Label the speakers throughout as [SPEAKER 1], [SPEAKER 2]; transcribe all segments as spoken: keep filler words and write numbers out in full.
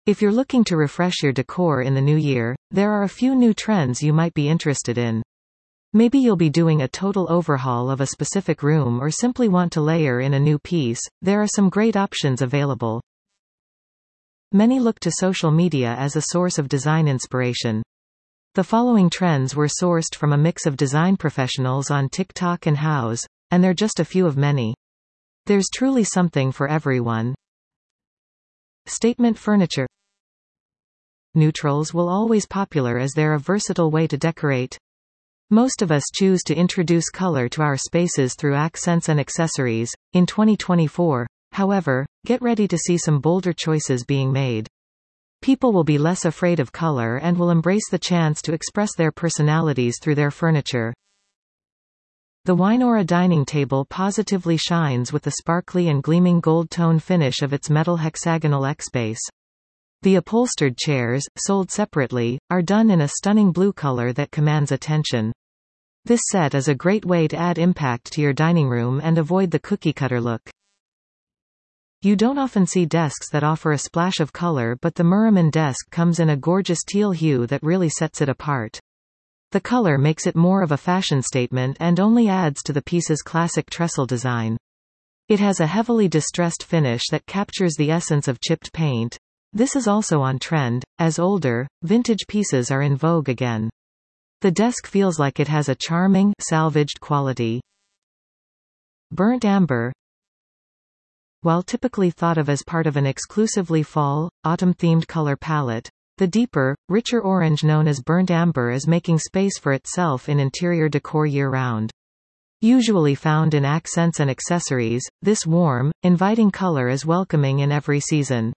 [SPEAKER 1] If you're looking to refresh your decor in the new year, there are a few new trends you might be interested in. Maybe you'll be doing a total overhaul of a specific room or simply want to layer in a new piece. There are some great options available. Many look to social media as a source of design inspiration. The following trends were sourced from a mix of design professionals on TikTok and Houzz, and they're just a few of many. There's truly something for everyone. Statement furniture. Neutrals will always popular as they're a versatile way to decorate. Most of us choose to introduce color to our spaces through accents and accessories. In twenty twenty-four, however, get ready to see some bolder choices being made. People will be less afraid of color and will embrace the chance to express their personalities through their furniture. The Wynora dining table positively shines with the sparkly and gleaming gold tone finish of its metal hexagonal X-base. The upholstered chairs, sold separately, are done in a stunning blue color that commands attention. This set is a great way to add impact to your dining room and avoid the cookie-cutter look. You don't often see desks that offer a splash of color, but the Muraman desk comes in a gorgeous teal hue that really sets it apart. The color makes it more of a fashion statement and only adds to the piece's classic trestle design. It has a heavily distressed finish that captures the essence of chipped paint. This is also on trend, as older, vintage pieces are in vogue again. The desk feels like it has a charming, salvaged quality. Burnt amber. While typically thought of as part of an exclusively fall, autumn-themed color palette, the deeper, richer orange known as burnt amber is making space for itself in interior decor year-round. Usually found in accents and accessories, this warm, inviting color is welcoming in every season.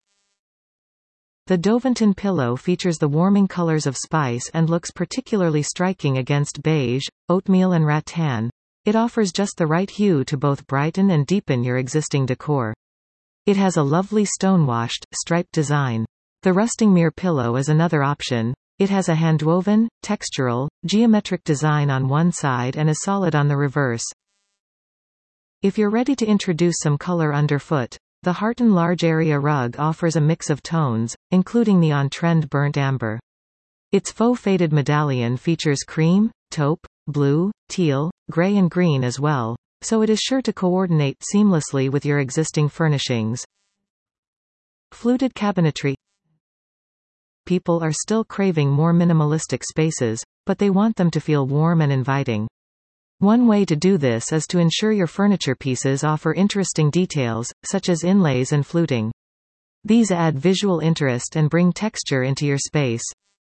[SPEAKER 1] The Dovington pillow features the warming colors of spice and looks particularly striking against beige, oatmeal and rattan. It offers just the right hue to both brighten and deepen your existing decor. It has a lovely stonewashed, striped design. The Rustingmere pillow is another option. It has a handwoven, textural, geometric design on one side and is solid on the reverse. If you're ready to introduce some color underfoot, the Harton large area rug offers a mix of tones, including the on-trend burnt amber. Its faux faded medallion features cream, taupe, blue, teal, gray and green as well, so it is sure to coordinate seamlessly with your existing furnishings. Fluted cabinetry. People are still craving more minimalistic spaces, but they want them to feel warm and inviting. One way to do this is to ensure your furniture pieces offer interesting details, such as inlays and fluting. These add visual interest and bring texture into your space.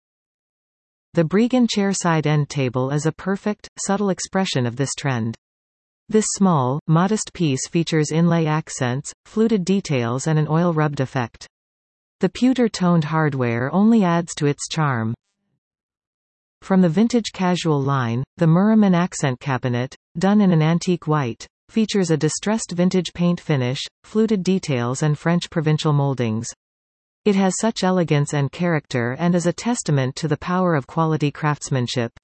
[SPEAKER 1] The Breegan chairside end table is a perfect, subtle expression of this trend. This small, modest piece features inlay accents, fluted details and an oil-rubbed effect. The pewter-toned hardware only adds to its charm. From the vintage casual line, the Muraman accent cabinet, done in an antique white, features a distressed vintage paint finish, fluted details and French provincial moldings. It has such elegance and character and is a testament to the power of quality craftsmanship.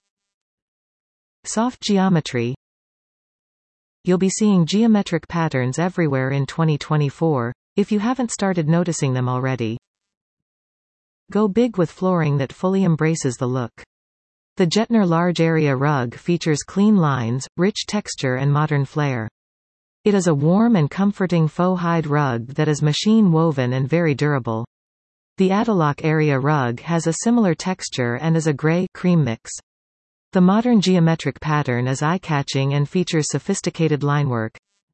[SPEAKER 1] Soft geometry. You'll be seeing geometric patterns everywhere in twenty twenty-four, if you haven't started noticing them already. Go big with flooring that fully embraces the look. The Jetner large area rug features clean lines, rich texture and modern flair. It is a warm and comforting faux hide rug that is machine woven and very durable. The Adalock area rug has a similar texture and is a gray-cream mix. The modern geometric pattern is eye-catching and features sophisticated linework.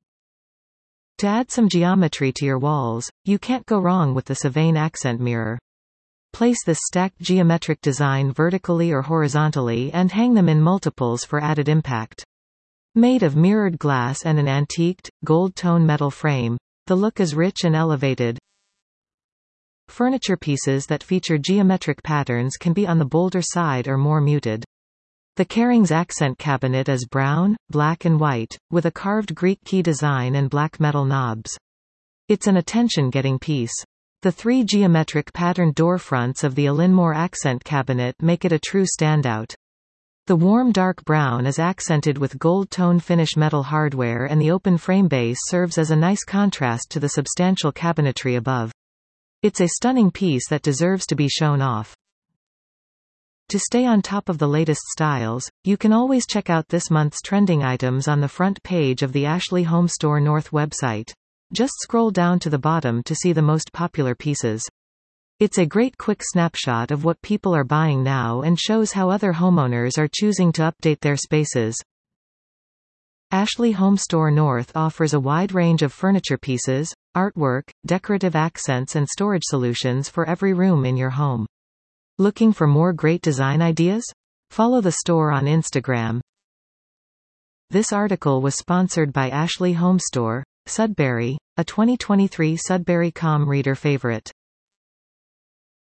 [SPEAKER 1] To add some geometry to your walls, you can't go wrong with the Sylvain accent mirror. Place this stacked geometric design vertically or horizontally and hang them in multiples for added impact. Made of mirrored glass and an antiqued, gold-tone metal frame, the look is rich and elevated. Furniture pieces that feature geometric patterns can be on the bolder side or more muted. The Kerings accent cabinet is brown, black and white, with a carved Greek key design and black metal knobs. It's an attention-getting piece. The three geometric patterned door fronts of the Alinmore accent cabinet make it a true standout. The warm dark brown is accented with gold-tone finish metal hardware and the open frame base serves as a nice contrast to the substantial cabinetry above. It's a stunning piece that deserves to be shown off. To stay on top of the latest styles, you can always check out this month's trending items on the front page of the Ashley Home Store North website. Just scroll down to the bottom to see the most popular pieces. It's a great quick snapshot of what people are buying now and shows how other homeowners are choosing to update their spaces. Ashley Home Store North offers a wide range of furniture pieces, artwork, decorative accents and storage solutions for every room in your home. Looking for more great design ideas? Follow the store on Instagram. This article was sponsored by Ashley Home Store, Sudbury, a twenty twenty-three Sudbury dot com reader favorite.